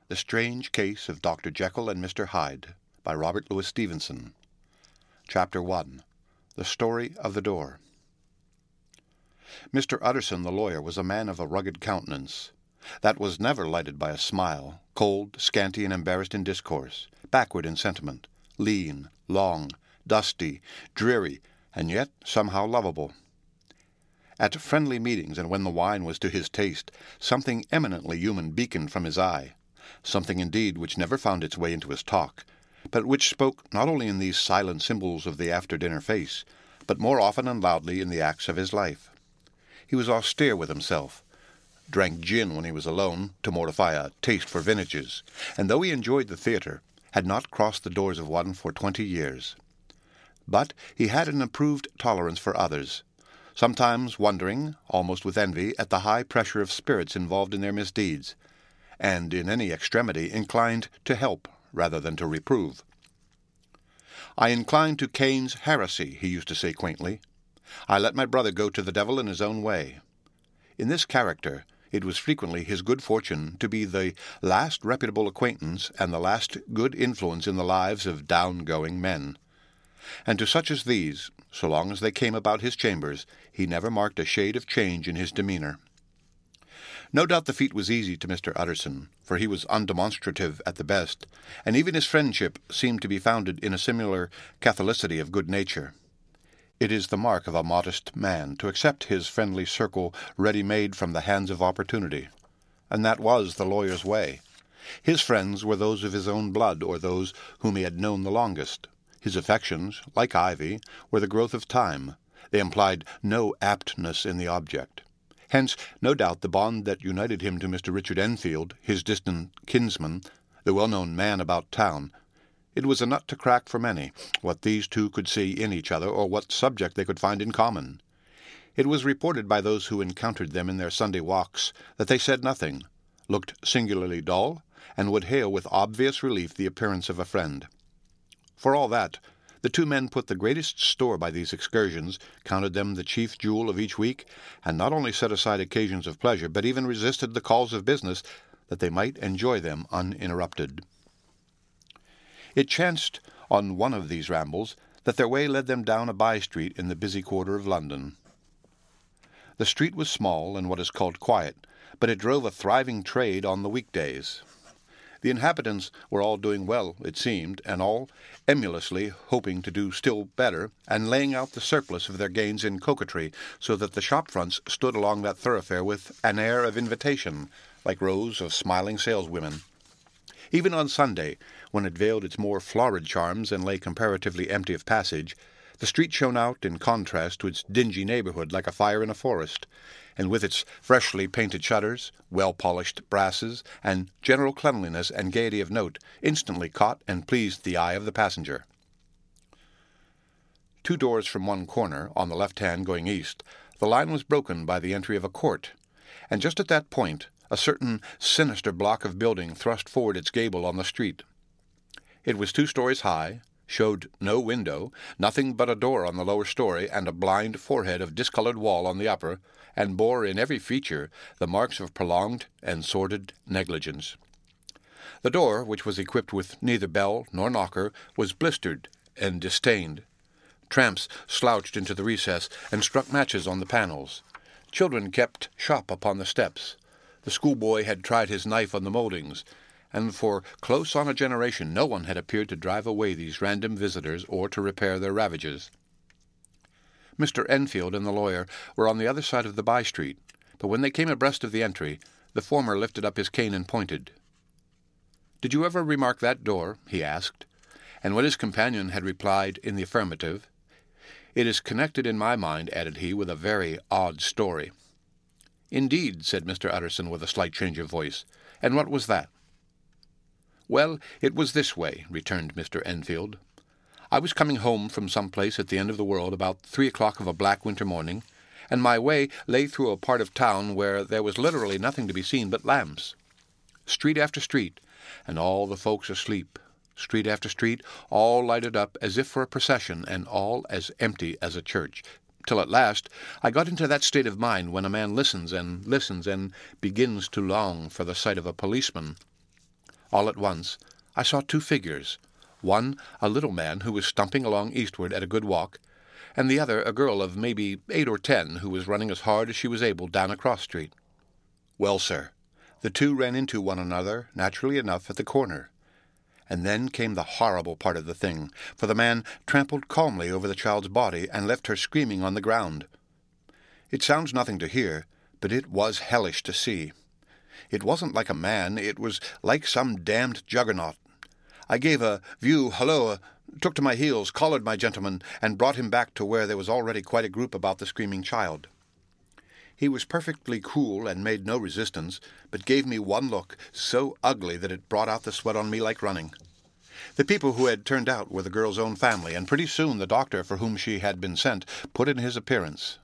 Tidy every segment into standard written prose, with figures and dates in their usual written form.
The Strange Case of Dr. Jekyll and Mr. Hyde, by Robert Louis Stevenson. Chapter 1. The Story of the Door. Mr. Utterson the lawyer was a man of a rugged countenance, that was never lighted by a smile, cold, scanty, and embarrassed in discourse, backward in sentiment, lean, long, dusty, dreary, and yet somehow lovable. At friendly meetings, and when the wine was to his taste, something eminently human beaconed from his eye, something indeed which never found its way into his talk, but which spoke not only in these silent symbols of the after-dinner face, but more often and loudly in the acts of his life. He was austere with himself, drank gin when he was alone, to mortify a taste for vintages, and though he enjoyed the theatre, had not crossed the doors of one for 20 years. But he had an improved tolerance for others, sometimes wondering, almost with envy, at the high pressure of spirits involved in their misdeeds, and in any extremity inclined to help rather than to reprove. "I incline to Cain's heresy," he used to say quaintly. "I let my brother go to the devil in his own way." In this character it was frequently his good fortune to be the last reputable acquaintance and the last good influence in the lives of down-going men. And to such as these, so long as they came about his chambers, he never marked a shade of change in his demeanour. No doubt the feat was easy to Mr. Utterson, for he was undemonstrative at the best, and even his friendship seemed to be founded in a similar catholicity of good nature. It is the mark of a modest man to accept his friendly circle ready-made from the hands of opportunity, and that was the lawyer's way. His friends were those of his own blood, or those whom he had known the longest. His affections, like ivy, were the growth of time. They implied no aptness in the object. Hence, no doubt, the bond that united him to Mr. Richard Enfield, his distant kinsman, the well-known man about town. It was a nut to crack for many, what these two could see in each other, or what subject they could find in common. It was reported by those who encountered them in their Sunday walks that they said nothing, looked singularly dull, and would hail with obvious relief the appearance of a friend. For all that, the two men put the greatest store by these excursions, counted them the chief jewel of each week, and not only set aside occasions of pleasure, but even resisted the calls of business, that they might enjoy them uninterrupted. It chanced on one of these rambles that their way led them down a by-street in the busy quarter of London. The street was small and what is called quiet, but it drove a thriving trade on the weekdays. The inhabitants were all doing well, it seemed, and all emulously hoping to do still better, and laying out the surplus of their gains in coquetry, so that the shop-fronts stood along that thoroughfare with an air of invitation, like rows of smiling saleswomen. Even on Sunday, when it veiled its more florid charms and lay comparatively empty of passage, the street shone out in contrast to its dingy neighbourhood like a fire in a forest, and with its freshly painted shutters, well-polished brasses, and general cleanliness and gaiety of note, instantly caught and pleased the eye of the passenger. 2 doors from one corner, on the left hand going east, the line was broken by the entry of a court, and just at that point a certain sinister block of building thrust forward its gable on the street. It was 2 stories high, showed no window, nothing but a door on the lower story, and a blind forehead of discoloured wall on the upper, and bore in every feature the marks of prolonged and sordid negligence. The door, which was equipped with neither bell nor knocker, was blistered and distained. Tramps slouched into the recess and struck matches on the panels. Children kept shop upon the steps. The schoolboy had tried his knife on the mouldings, and for close on a generation no one had appeared to drive away these random visitors or to repair their ravages. Mr. Enfield and the lawyer were on the other side of the by-street, but when they came abreast of the entry, the former lifted up his cane and pointed. "Did you ever remark that door?" he asked, and when his companion had replied in the affirmative, "It is connected in my mind," added he, "with a very odd story." "Indeed," said Mr. Utterson with a slight change of voice, "and what was that?" "Well, it was this way," returned Mr. Enfield. "I was coming home from some place at the end of the world about 3 o'clock of a black winter morning, and my way lay through a part of town where there was literally nothing to be seen but lamps. Street after street, and all the folks asleep. Street after street, all lighted up as if for a procession, and all as empty as a church, till at last I got into that state of mind when a man listens and begins to long for the sight of a policeman. All at once I saw two figures, one a little man who was stumping along eastward at a good walk, and the other a girl of maybe 8 or 10 who was running as hard as she was able down a cross street. Well, sir, the two ran into one another, naturally enough, at the corner. And then came the horrible part of the thing, for the man trampled calmly over the child's body and left her screaming on the ground. It sounds nothing to hear, but it was hellish to see. It wasn't like a man, it was like some damned juggernaut. I gave a view halloa, took to my heels, collared my gentleman, and brought him back to where there was already quite a group about the screaming child. He was perfectly cool and made no resistance, but gave me one look so ugly that it brought out the sweat on me like running. The people who had turned out were the girl's own family, and pretty soon the doctor for whom she had been sent put in his appearance.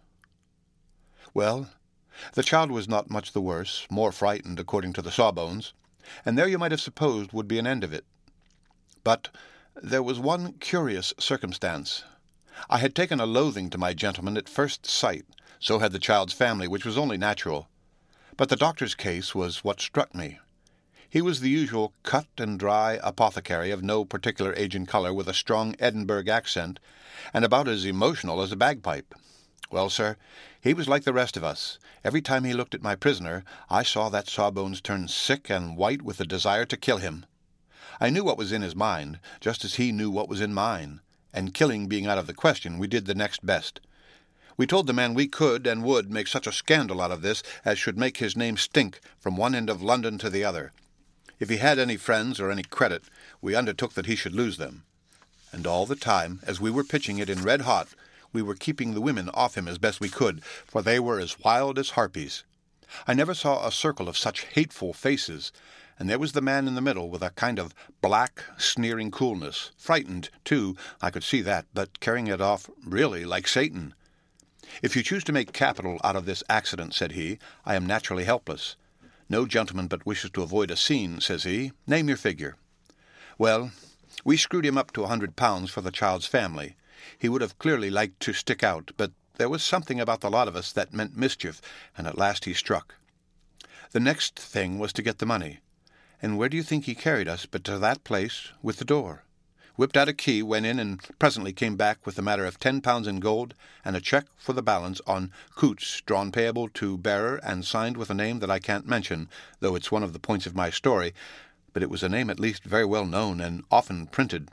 Well, the child was not much the worse, more frightened according to the sawbones, and there you might have supposed would be an end of it. But there was one curious circumstance. I had taken a loathing to my gentleman at first sight, so had the child's family, which was only natural. But the doctor's case was what struck me. He was the usual cut and dry apothecary of no particular age and colour, with a strong Edinburgh accent, and about as emotional as a bagpipe. Well, sir, he was like the rest of us. Every time he looked at my prisoner, I saw that Sawbones turn sick and white with the desire to kill him. I knew what was in his mind, just as he knew what was in mine, and killing being out of the question, we did the next best. We told the man we could and would make such a scandal out of this as should make his name stink from one end of London to the other. If he had any friends or any credit, we undertook that he should lose them. And all the time, as we were pitching it in red hot, we were keeping the women off him as best we could, for they were as wild as harpies. I never saw a circle of such hateful faces, and there was the man in the middle with a kind of black, sneering coolness, frightened, too, I could see that, but carrying it off really like Satan. "If you choose to make capital out of this accident," said he, "I am naturally helpless. No gentleman but wishes to avoid a scene," says he. "Name your figure." Well, we screwed him up to £100 for the child's family. He would have clearly liked to stick out, but there was something about the lot of us that meant mischief, and at last he struck. The next thing was to get the money. And where do you think he carried us but to that place with the door? Whipped out a key, went in, and presently came back with a matter of £10 in gold and a cheque for the balance on Coots, drawn payable to bearer and signed with a name that I can't mention, though it's one of the points of my story, but it was a name at least very well known and often printed.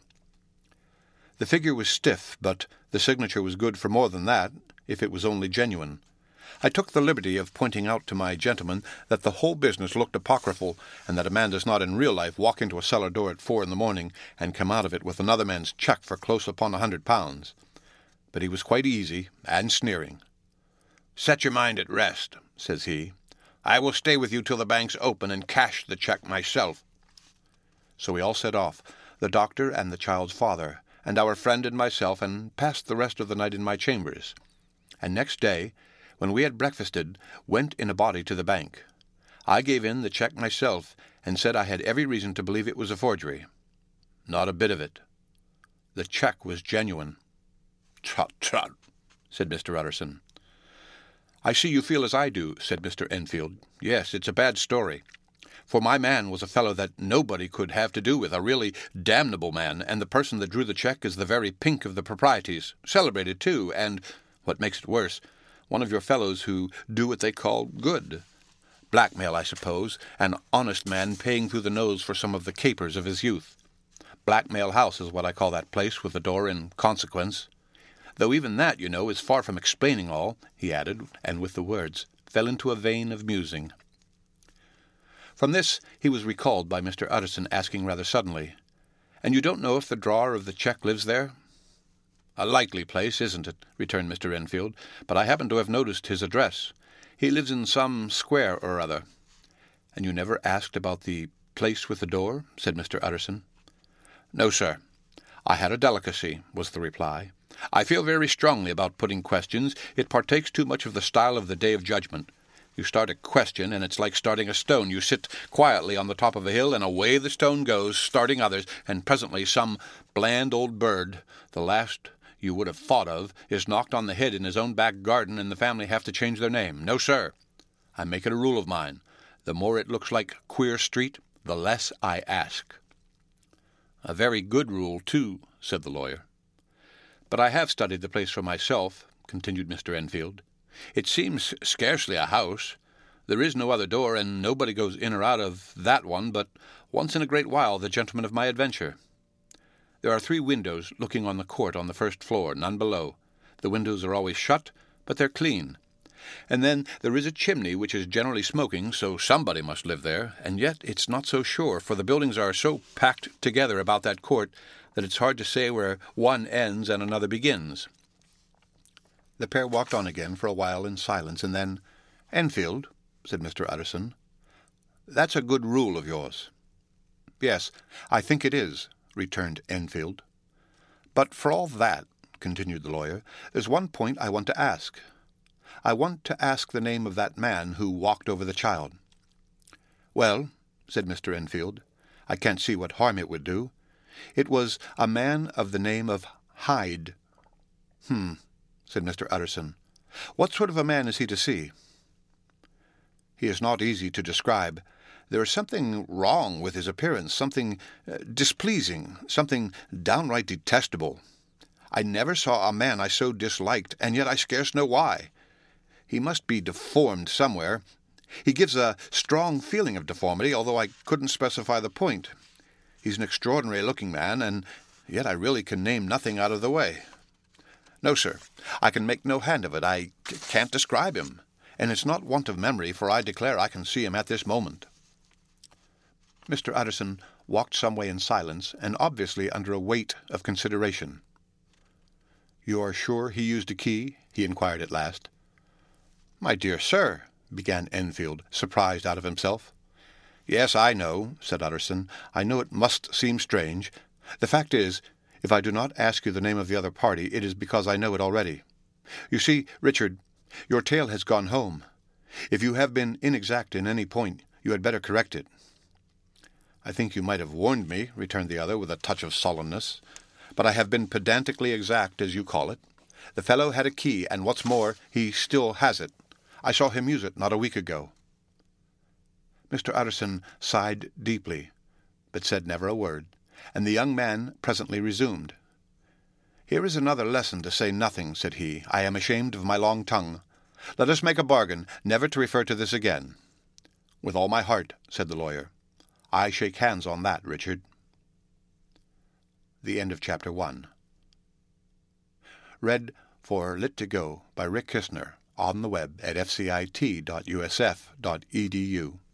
The figure was stiff, but the signature was good for more than that, if it was only genuine. I took the liberty of pointing out to my gentleman that the whole business looked apocryphal, and that a man does not in real life walk into a cellar door at 4 a.m. and come out of it with another man's cheque for close upon £100. But he was quite easy and sneering. "Set your mind at rest," says he. "I will stay with you till the bank's open and cash the cheque myself." So we all set off, the doctor and the child's father, and our friend and myself, and passed the rest of the night in my chambers. And next day, when we had breakfasted, went in a body to the bank. I gave in the cheque myself, and said I had every reason to believe it was a forgery. Not a bit of it. The cheque was genuine. "Trot, trot," said Mr. Utterson. "I see you feel as I do," said Mr. Enfield. "Yes, it's a bad story. For my man was a fellow that nobody could have to do with, a really damnable man, and the person that drew the cheque is the very pink of the proprieties, celebrated too, and, what makes it worse, one of your fellows who do what they call good. Blackmail, I suppose, an honest man paying through the nose for some of the capers of his youth. Blackmail House is what I call that place, with the door in consequence. Though even that, you know, is far from explaining all," he added, and with the words fell into a vein of musing. From this he was recalled by Mr. Utterson asking rather suddenly, "And you don't know if the drawer of the cheque lives there?" "A likely place, isn't it?" returned Mr. Enfield, "but I happen to have noticed his address. He lives in some square or other." "And you never asked about the place with the door?" said Mr. Utterson. "No, sir. I had a delicacy," was the reply. "I feel very strongly about putting questions. It partakes too much of the style of the Day of Judgment. You start a question, and it's like starting a stone. You sit quietly on the top of a hill, and away the stone goes, starting others, and presently some bland old bird, the last you would have thought of, is knocked on the head in his own back garden, and the family have to change their name. No, sir. I make it a rule of mine. The more it looks like Queer Street, the less I ask." "A very good rule, too," said the lawyer. "But I have studied the place for myself," continued Mr. Enfield. "It seems scarcely a house. There is no other door, and nobody goes in or out of that one but once in a great while the gentleman of my adventure. There are 3 windows looking on the court on the first floor, none below. The windows are always shut, but they're clean. And then there is a chimney which is generally smoking, so somebody must live there, and yet it's not so sure, for the buildings are so packed together about that court that it's hard to say where one ends and another begins." The pair walked on again for a while in silence, and then, "Enfield," said Mr. Utterson, "that's a good rule of yours." "Yes, I think it is," returned Enfield. "But for all that," continued the lawyer, "there's one point I want to ask. I want to ask the name of that man who walked over the child." "Well," said Mr. Enfield, "I can't see what harm it would do. It was a man of the name of Hyde." Said Mr. Utterson. "What sort of a man is he to see?" "He is not easy to describe. There is something wrong with his appearance, something displeasing, something downright detestable. I never saw a man I so disliked, and yet I scarce know why. He must be deformed somewhere. He gives a strong feeling of deformity, although I couldn't specify the point. He's an extraordinary-looking man, and yet I really can name nothing out of the way. No, sir, I can make no hand of it. I can't describe him, and it's not want of memory, for I declare I can see him at this moment." Mr. Utterson walked some way in silence, and obviously under a weight of consideration. "You are sure he used a key?" he inquired at last. "My dear sir," began Enfield, surprised out of himself. "Yes, I know," said Utterson. "I know it must seem strange. The fact is, if I do not ask you the name of the other party, it is because I know it already. You see, Richard, your tale has gone home. If you have been inexact in any point, you had better correct it." "I think you might have warned me," returned the other, with a touch of sullenness. "But I have been pedantically exact, as you call it. The fellow had a key, and what's more, he still has it. I saw him use it not a week ago." Mr. Utterson sighed deeply, but said never a word, and the young man presently resumed. "Here is another lesson to say nothing," said he. "I am ashamed of my long tongue. Let us make a bargain never to refer to this again." "With all my heart," said the lawyer. "I shake hands on that, Richard." The end of Chapter 1. Read for Lit2Go by Rick Kistner on the web at fcit.usf.edu.